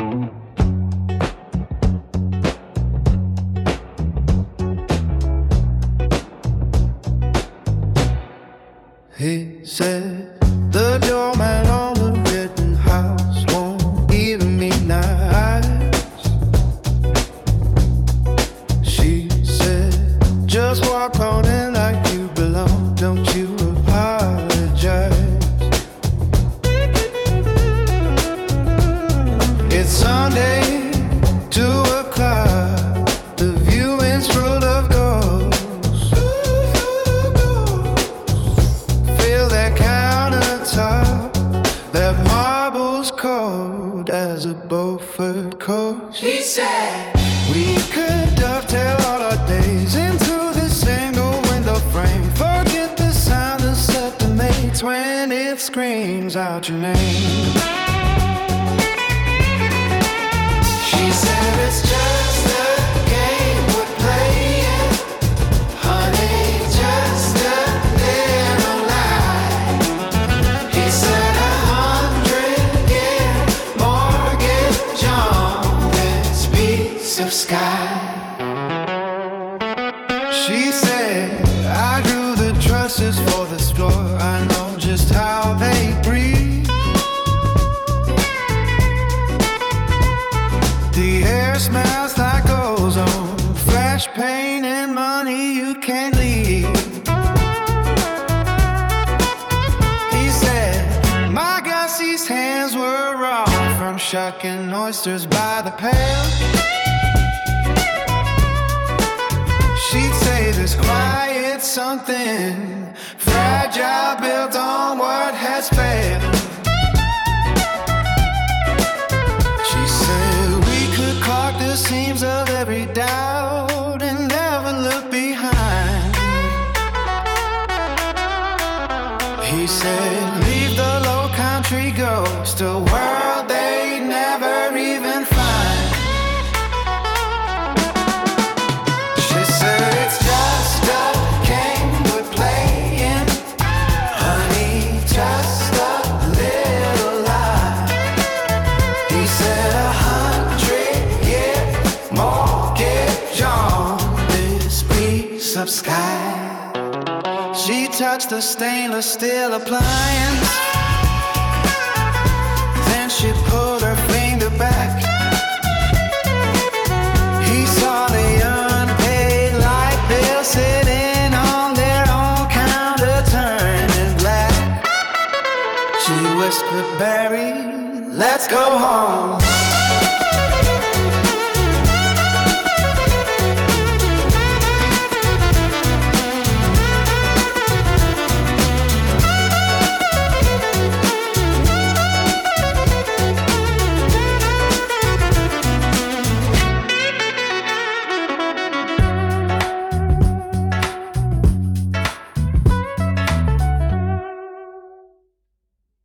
He said the doorman on the Rittenhouse won't even meet nice. She said, just walk on in like you belong, don't you apologize. It's Sunday, 2 o'clock, the viewing's full of ghosts. Feel that countertop, that marble's cold as a Beaufort coast. He said we could dovetail all our days into this single window frame. Forget the sound that set the mates when it screams out your name. She said it's just a game we're playing, honey, just a little lie. He said 100-year mortgage on this piece of sky. She said I grew the trusses for the store, I know just how they breathe. The air smells like ozone, fresh paint and money you can't leave. He said my Gussie's hands were raw from shucking oysters by the pail. She'd say there's quiet something fragile built on what has failed. She said we could clock the seams of every doubt and never look behind. He said leave the low country ghost, a world they never even find. She said it's just a game we're playing, honey, just a little lie. He said 100-year mortgage on this piece of sky. She touched the stainless steel appliance, then she pulled her finger back. He saw the unpaid light bill sitting on their own counter turning black. She whispered, Barry, let's go home.